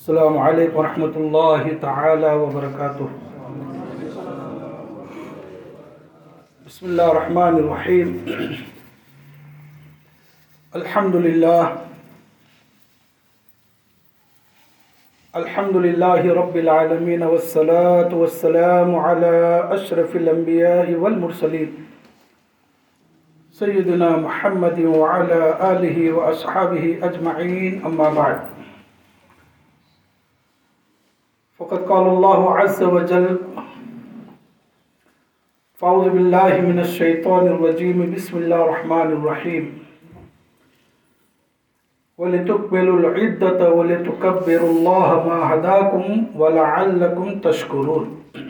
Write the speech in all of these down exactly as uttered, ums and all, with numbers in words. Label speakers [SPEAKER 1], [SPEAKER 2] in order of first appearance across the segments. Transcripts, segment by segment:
[SPEAKER 1] السلام عليكم ورحمة الله تعالى وبركاته. بسم الله الرحمن الرحيم. الحمد لله الحمد لله رب العالمين، والصلاة والسلام على أشرف الأنبياء والمرسلين سيدنا محمد وعلى آله وأصحابه أجمعين، أما بعد. فقد قال الله عز وجل: فأعوذ بالله من الشيطان الرجيم، بسم الله الرحمن الرحيم. وَلِتُكْمِلُوا الْعِدَّةَ وَلِتُكَبِّرُوا اللَّهَ مَا هَدَاكُمْ وَلَعَلَّكُمْ تَشْكُرُونَ.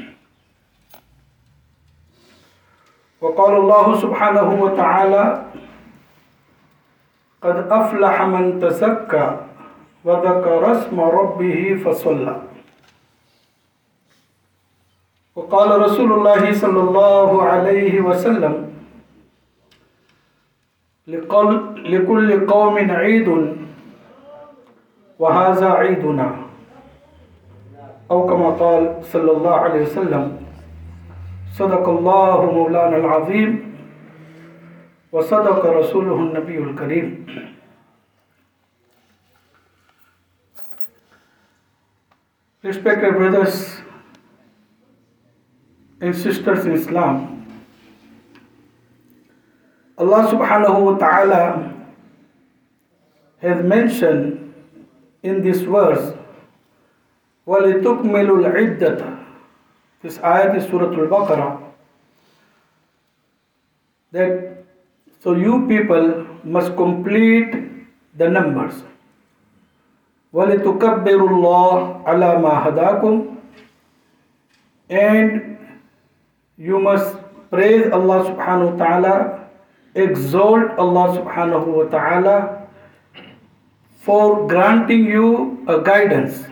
[SPEAKER 1] وقال الله سبحانه وتعالى: قد أفلح من تزكى وذكر اسم ربه فصلى. وقال رسول الله صلى الله عليه وسلم: لكل قوم عيد وهذا عيدنا، أو كما قال صلى الله عليه وسلم. صدق الله مولانا العظيم وصدق رسوله النبي الكريم. Respected brothers and sisters in Islam, Allah subhanahu wa ta'ala has mentioned in this verse, وَلِتُكْمِلُوا الْعِدَّةَ. This ayat is Surah Al-Baqarah. That so you people must complete the numbers. وَلِتُكَبِّرُوا اللَّهَ عَلَى مَا هَدَاكُمْ. And you must praise Allah subhanahu wa ta'ala, exalt Allah subhanahu wa ta'ala for granting you a guidance.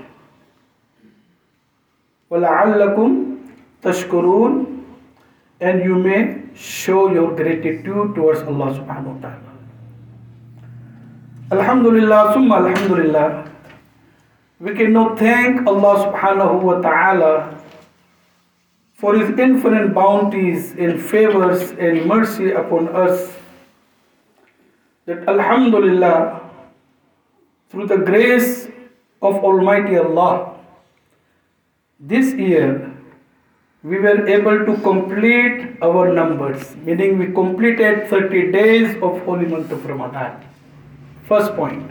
[SPEAKER 1] وَلَعَلَّكُمْ تَشْكُرُونَ. And you may show your gratitude towards Allah subhanahu wa ta'ala. Alhamdulillah, summa alhamdulillah. We cannot thank Allah subhanahu wa ta'ala for His infinite bounties and favors and mercy upon us, that alhamdulillah, through the grace of Almighty Allah, this year we were able to complete our numbers, meaning we completed thirty days of holy month of Ramadan. First point.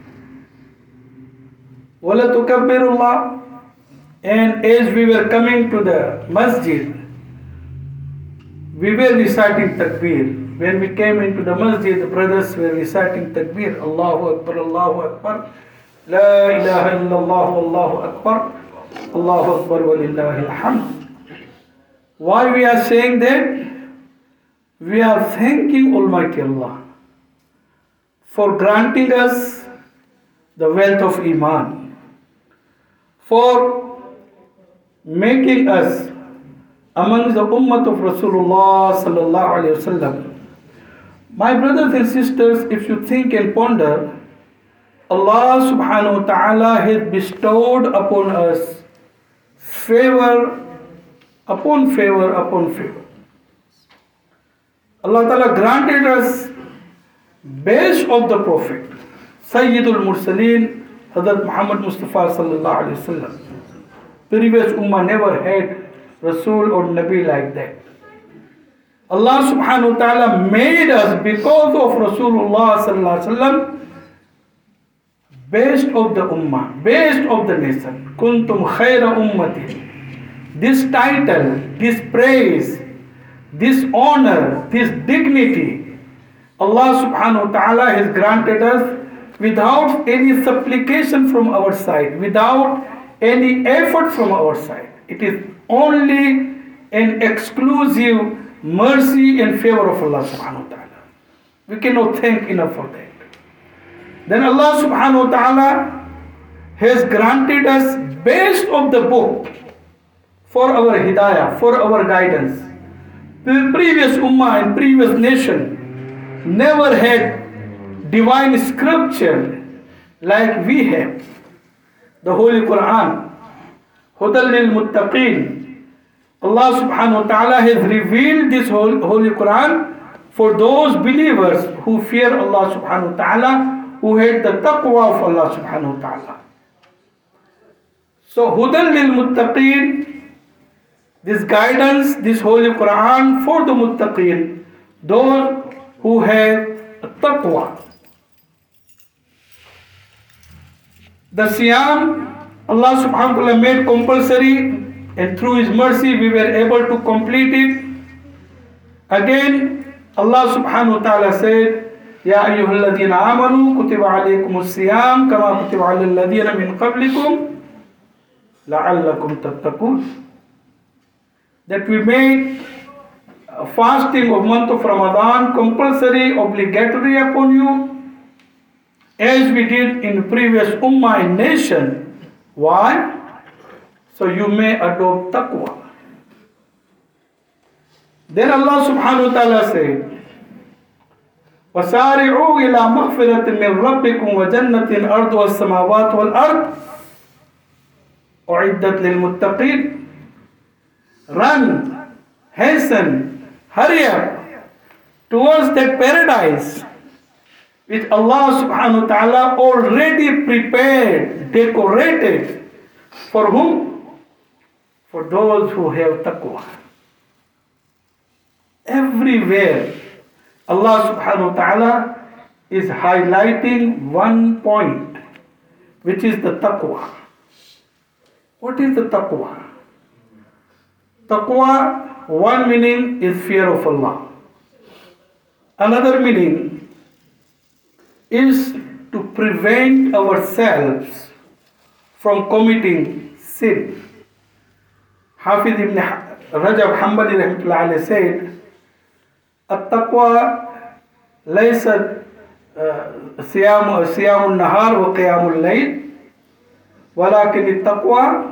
[SPEAKER 1] وَلَا تُكَبِّرُ اللَّهَ. And as we were coming to the masjid, we were reciting takbir. When we came into the masjid, the brothers were reciting takbir. Allahu Akbar, Allahu Akbar, La ilaha illallah, Allahu Akbar, Allahu Akbar, walillahi alhamd. Why we are saying that? We are thanking Almighty Allah for granting us the wealth of Iman, for making us among the ummah of Rasulullah sallallahu alaihi wasallam. My brothers and sisters, if you think and ponder, Allah subhanahu wa ta'ala has bestowed upon us favor upon favor upon favor. Allah ta'ala granted us best of the Prophet, Sayyidul Mursaleen, Hazrat Muhammad Mustafa sallallahu alaihi wasallam. Previous ummah never had Rasul or Nabi like that. Allah subhanahu wa ta'ala made us, because of Rasulullah sallallahu alaihi wasallam, best of the ummah, best of the nation. Kuntum khayra ummati. This title, this praise, this honor, this dignity, Allah subhanahu wa ta'ala has granted us without any supplication from our side, without any effort from our side. It is only an exclusive mercy and favor of Allah subhanahu wa ta'ala. We cannot thank enough for that. Then Allah subhanahu wa ta'ala has granted us best of the book for our hidayah, for our guidance. The previous ummah and previous nation never had divine scripture like we have. the Holy Quran, Hudan lil Muttaqeen. Allah subhanahu wa ta'ala has revealed this Holy Quran for those believers who fear Allah subhanahu wa ta'ala, who had the taqwa of Allah subhanahu wa ta'ala. So Hudan lil Muttaqeen, this guidance, this Holy Quran for the Muttaqeen, those who have taqwa. The Siyam, Allah subhanahu wa ta'ala made compulsory, and through His mercy we were able to complete it. Again, Allah subhanahu wa ta'ala said, Ya ayyuhalladhina amanu kutiba alaykumus siyam kama kutiba alal ladhina min qablikum la'allakum tattaqun. That we made fasting of month of Ramadan compulsory, obligatory upon you, as we did in previous ummah and nation. Why? So you may adopt taqwa. Then Allah subhanahu wa ta'ala said, وَسَارِعُوا إِلَى مَغْفِرَةٍ مِّن رَبِّكُمْ وَجَنَّةٍ أَرْضُهَا السَّمَاوَاتُ وَالْأَرْضُ أُعِدَّتْ لِلْمُتَّقِينَ. Run, hasten, hurry up towards that paradise which Allah subhanahu wa ta'ala already prepared, decorated. For whom? For those who have taqwa. Everywhere Allah subhanahu wa ta'ala is highlighting one point, which is the taqwa. What is the taqwa? Taqwa, one meaning is fear of Allah. Another meaning is to prevent ourselves from committing sin. Hafiz ibn Rajab Hanbali rahmatullah alayhi said, التقوى ليست صيام صيام النهار وقيام الليل ولكن التقوى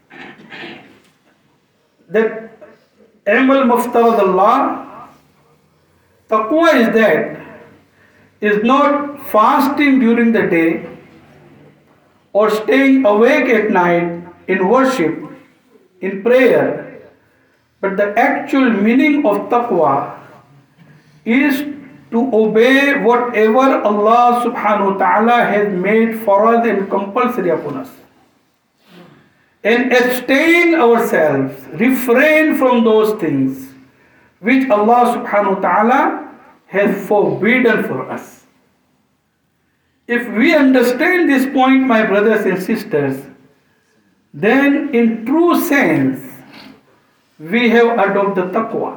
[SPEAKER 1] that amal muftarad Allah. Taqwa is that is not fasting during the day or staying awake at night in worship, in prayer, but the actual meaning of taqwa is to obey whatever Allah subhanahu wa ta'ala has made farad and compulsory upon us, and abstain ourselves, refrain from those things which Allah subhanahu wa ta'ala has forbidden for us. If we understand this point, my brothers and sisters, then in true sense we have adopted taqwa.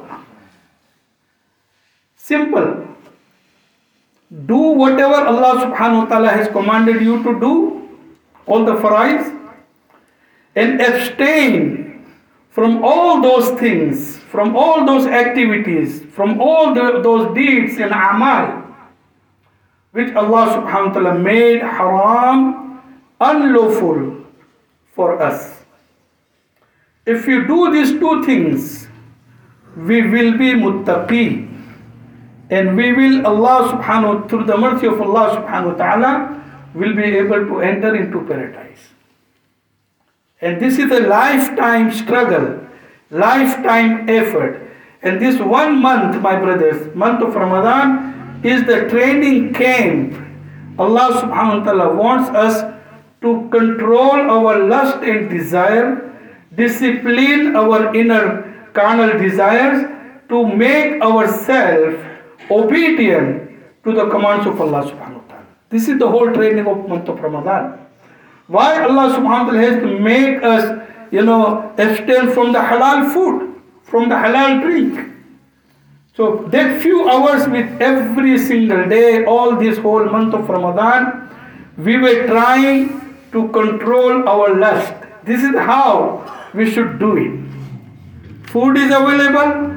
[SPEAKER 1] Simple. Do whatever Allah subhanahu wa ta'ala has commanded you to do, all the farais, and abstain from all those things, from all those activities, from all the, those deeds and amal which Allah subhanahu wa ta'ala made haram, unlawful for us. If you do these two things, we will be muttaqi, and we will, Allah subhanahu wa, through the mercy of Allah subhanahu wa ta'ala, will be able to enter into paradise. And this is a lifetime struggle, lifetime effort. And this one month, my brothers, month of Ramadan, is the training camp. Allah subhanahu wa ta'ala wants us to control our lust and desire, discipline our inner carnal desires, to make ourselves obedient to the commands of Allah subhanahu wa ta'ala. This is the whole training of month of Ramadan. Why Allah subhanahu wa ta'ala has to make us, you know, abstain from the halal food, from the halal drink. So that few hours with every single day, all this whole month of Ramadan, we were trying to control our lust. This is how we should do it. Food is available,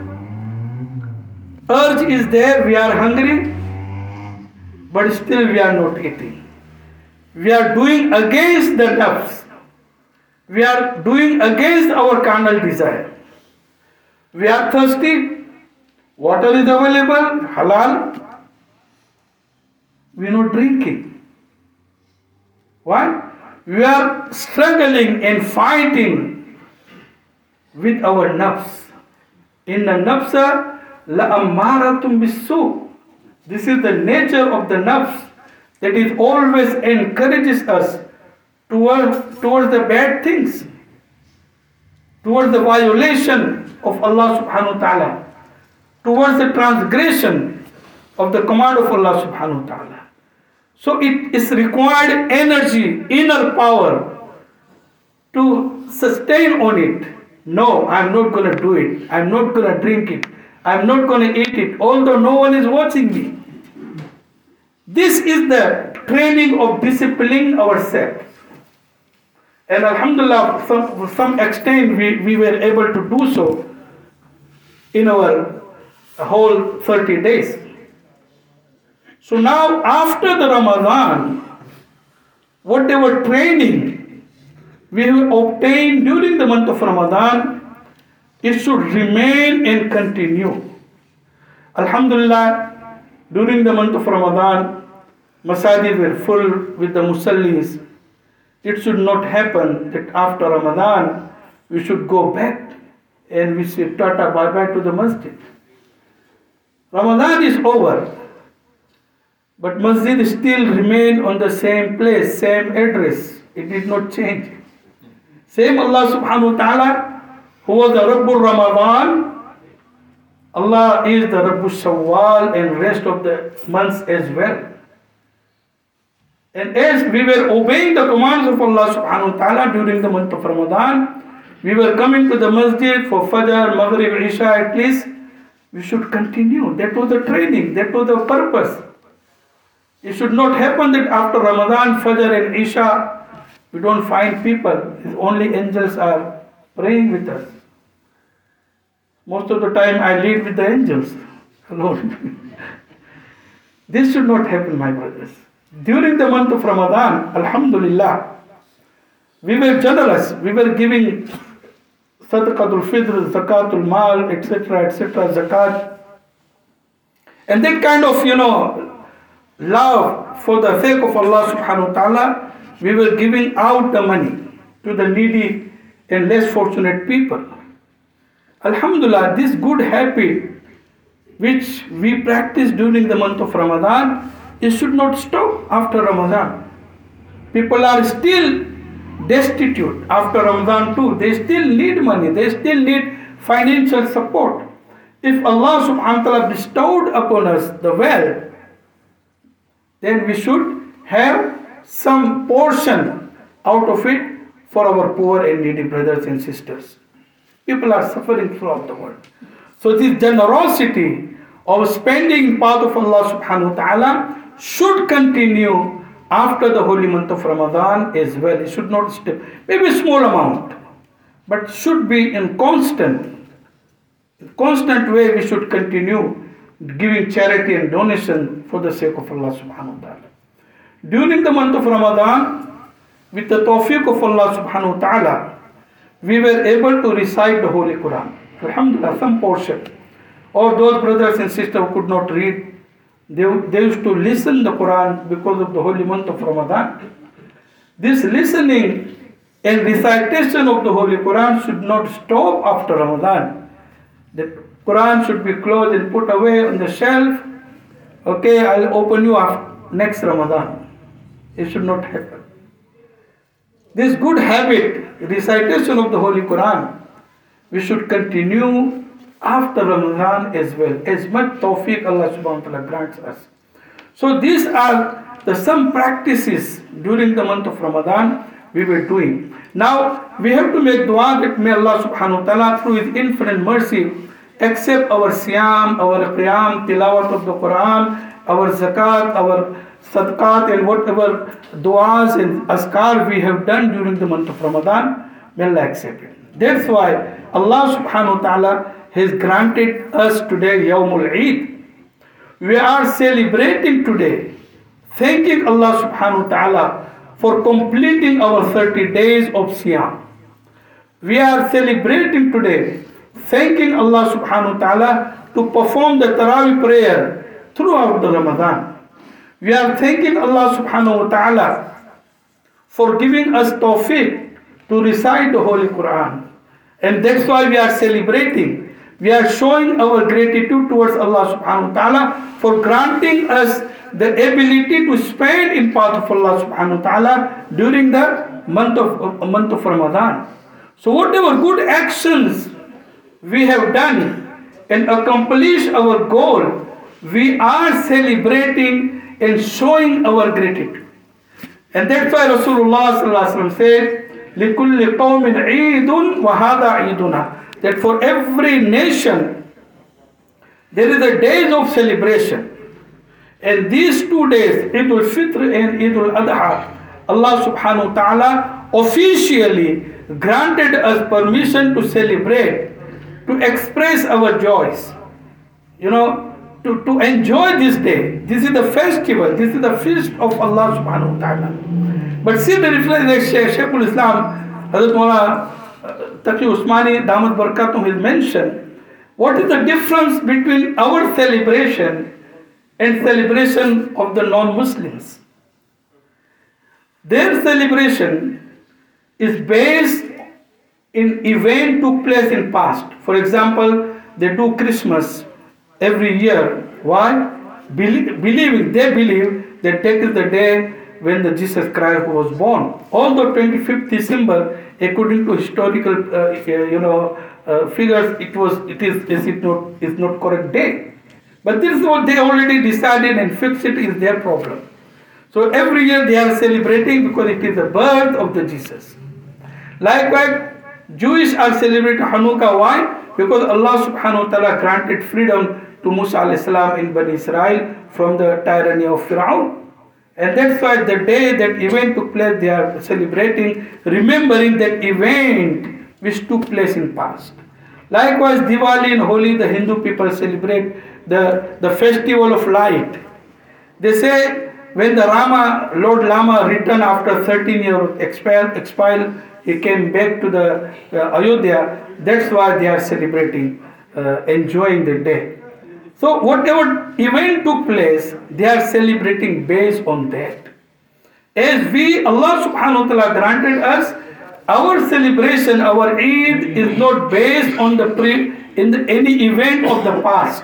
[SPEAKER 1] urge is there, we are hungry, but still we are not eating. We are doing against the nafs. We are doing against our carnal desire. We are thirsty, water is available, halal, we are not drinking. Why? We are struggling and fighting with our nafs. Inna nafsa la'ammaratum bisu. This is the nature of the nafs, that it always encourages us towards, towards the bad things, towards the violation of Allah subhanahu wa ta'ala, towards the transgression of the command of Allah subhanahu wa ta'ala. So it is required energy, inner power to sustain on it. No, I'm not going to do it. I'm not going to drink it. I'm not going to eat it, although no one is watching me. This is the training of disciplining ourselves. And alhamdulillah, some, to some extent we, we were able to do so in our whole thirty days. So now after the Ramadan, whatever training we have obtained during the month of Ramadan, it should remain and continue. Alhamdulillah, during the month of Ramadan, masajid were full with the musallis. It should not happen that after Ramadan we should go back and we say tata bye bye to the masjid. Ramadan is over, but masjid still remain on the same place, same address. It did not change. Same Allah subhanahu wa ta'ala, who was the Rabbul Ramadan, Allah is the Rabbul Shawwal and rest of the months as well. And as we were obeying the commands of Allah subhanahu wa ta'ala during the month of Ramadan, we were coming to the masjid for Fajr, Maghrib, Isha at least, we should continue. That was the training, that was the purpose. It should not happen that after Ramadan, Fajr and Isha, we don't find people. Only angels are praying with us. Most of the time I lead with the angels alone. This should not happen, my brothers. During the month of Ramadan, alhamdulillah, we were generous. We were giving sadaqatul fitr, zakatul mal, et cetera, et cetera, zakat. And that kind of, you know, love for the sake of Allah subhanahu wa ta'ala, we were giving out the money to the needy and less fortunate people. Alhamdulillah, this good habit which we practice during the month of Ramadan, it should not stop after Ramadan. People are still destitute after Ramadan too. They still need money. They still need financial support. If Allah subhanahu wa ta'ala bestowed upon us the wealth, then we should have some portion out of it for our poor and needy brothers and sisters. People are suffering throughout the world. So this generosity of spending path of Allah subhanahu wa ta'ala should continue after the holy month of Ramadan as well. It should not stop. Maybe a small amount, but should be in constant, constant way we should continue giving charity and donation for the sake of Allah subhanahu wa ta'ala. During the month of Ramadan, with the tawfiq of Allah subhanahu wa ta'ala, we were able to recite the Holy Quran. Alhamdulillah, some portion. Or those brothers and sisters who could not read, they, they used to listen the Quran because of the holy month of Ramadan. This listening and recitation of the Holy Quran should not stop after Ramadan. The Quran should be closed and put away on the shelf. Okay, I'll open you after next Ramadan. It should not happen. This good habit, recitation of the Holy Quran, we should continue after Ramadan as well, as much tawfiq Allah subhanahu wa ta'ala grants us. So these are the some practices during the month of Ramadan we were doing. Now we have to make dua that may Allah subhanahu wa ta'ala through His infinite mercy accept our siyam, our qiyam, tilawat of the Quran, our zakat, our sadaqat and whatever du'as and askar we have done during the month of Ramadan, may Allah accept it. That's why Allah subhanahu wa ta'ala has granted us today Yawmul Eid. We are celebrating today, thanking Allah subhanahu wa ta'ala for completing our thirty days of Siyam. We are celebrating today, thanking Allah subhanahu wa ta'ala to perform the Taraweeh prayer throughout the Ramadan. We are thanking Allah subhanahu wa ta'ala for giving us tawfiq to recite the Holy Quran. And that's why we are celebrating. We are showing our gratitude towards Allah subhanahu wa ta'ala for granting us the ability to spend in path of Allah subhanahu wa ta'ala during the month of, uh, month of Ramadan. So whatever good actions we have done and accomplished our goal, we are celebrating and showing our gratitude. And that's why Rasulullah sallallahu alaihi wasallam said, لِكُلِّ قَوْمٍ عِيدٌ وَهَذَا عِيدُنَا, that for every nation there is a day of celebration. And these two days, Eid al-Fitr and Eid al-Adha, Allah subhanahu wa ta'ala officially granted us permission to celebrate, to express our joys, you know, to, to enjoy this day. This is the festival, this is the feast of Allah subhanahu wa ta'ala. But see the reference that Shaykh al-Islam, Hazrat Mawlana Taqi Usmani Damat Barakatum has mentioned. What is the difference between our celebration and celebration of the non-Muslims? Their celebration is based in event took place in past. For example, they do Christmas every year. Why? Belie- believing, they believe that that is the day when the Jesus Christ was born. Although twenty-fifth December, according to historical, uh, you know, uh, figures, it was, it is, is it not, is not correct day. But this is what they already decided and fixed. It is their problem. So every year they are celebrating because it is the birth of the Jesus. Likewise, Jewish are celebrating Hanukkah. Why? Because Allah subhanahu wa ta'ala granted freedom to Musa alayhi salam in Bani Israel from the tyranny of Fir'aun. And that's why the day that event took place, they are celebrating, remembering that event which took place in past. Likewise, Diwali and Holi, the Hindu people celebrate the, the festival of light. They say when the Rama, Lord Lama returned after thirteen years of exile, exile, he came back to the uh, Ayodhya. That's why they are celebrating, uh, enjoying the day. So whatever event took place, they are celebrating based on that. As we, Allah subhanahu wa ta'ala granted us, our celebration, our Eid is not based on the pre, in the, any event of the past.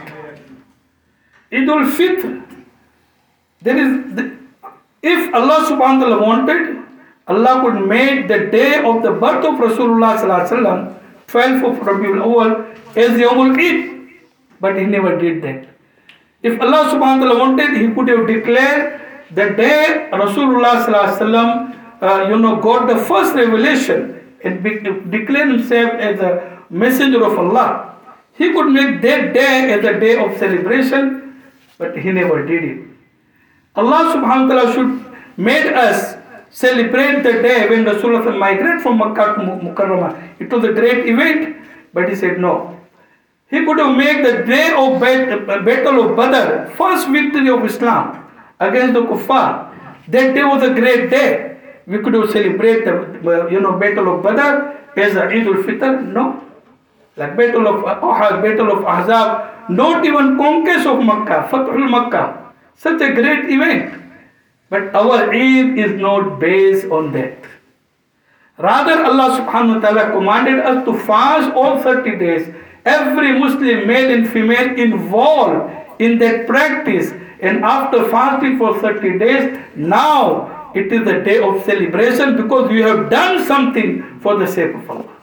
[SPEAKER 1] Eid al-Fitr, there is, the, if Allah subhanahu wa ta'ala wanted, Allah could make the day of the birth of Rasulullah sallallahu alaihi wasallam, twelfth of Rabiul Awwal, as Yawmul Eid. But he never did that. If Allah subhanahu wa ta'ala wanted, he could have declared the day Rasulullah sallallahu alaihi wasallam, uh, you know, got the first revelation and be, declared himself as a messenger of Allah. He could make that day as a day of celebration, but he never did it. Allah subhanahu wa ta'ala should made us celebrate the day when Rasulullah migrated from Makkah to Mukarramah. It was a great event, but he said no. He could have made the day of Battle of Badr, first victory of Islam against the Kuffar. That day was a great day. We could have celebrated the you know, Battle of Badr as a Eid al-Fitr. No. Like Battle of Uhud, Battle of Ahzab, not even conquest of Makkah, Fathul Makkah. Such a great event. But our Eid is not based on that. Rather, Allah subhanahu wa ta'ala commanded us to fast all thirty days. Every Muslim, male and female, involved in that practice. And after fasting for thirty days, now it is the day of celebration because you have done something for the sake of Allah.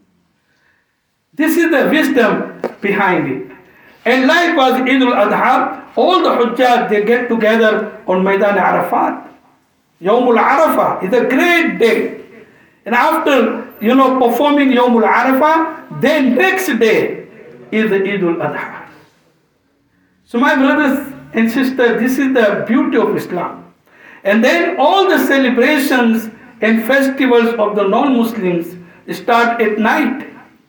[SPEAKER 1] This is the wisdom behind it. And likewise, Eid al-Adha, all the Hujjaj, they get together on Maidan Arafat. Yawmul Arafah is a great day. And after, you know, performing Yawmul Arafah, then next day is the Eid al-Adha. So my brothers and sisters, this is the beauty of Islam. And then all the celebrations and festivals of the non-Muslims start at night.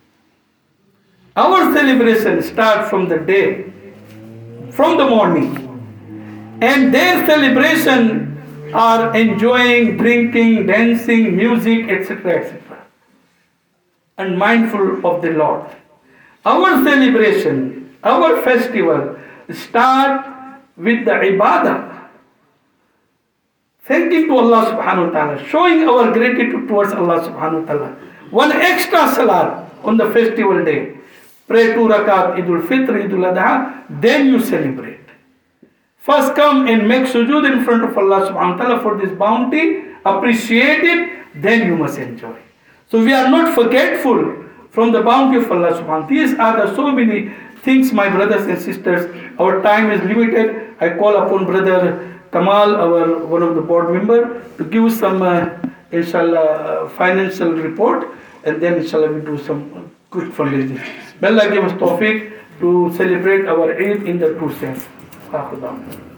[SPEAKER 1] Our celebration starts from the day, from the morning. And their celebration are enjoying, drinking, dancing, music, et cetera, et cetera. And mindful of the Lord. Our celebration, our festival start with the ibadah. thanking to Allah subhanahu wa ta'ala, showing our gratitude towards Allah subhanahu wa ta'ala. One extra salat on the festival day. Pray two rakat, Idul Fitr, Idul Adha, then you celebrate. First come and make sujood in front of Allah subhanahu wa ta'ala for this bounty, appreciate it, then you must enjoy. So we are not forgetful from the bounty of Allah subhanahu wa ta'ala. These are the so many things, my brothers and sisters. Our time is limited. I call upon Brother Kamal, our one of the board member, to give some, uh, inshallah, financial report, and then inshallah we do some quick fundraising. May Allah give us tawfiq to celebrate our Eid in the true sense.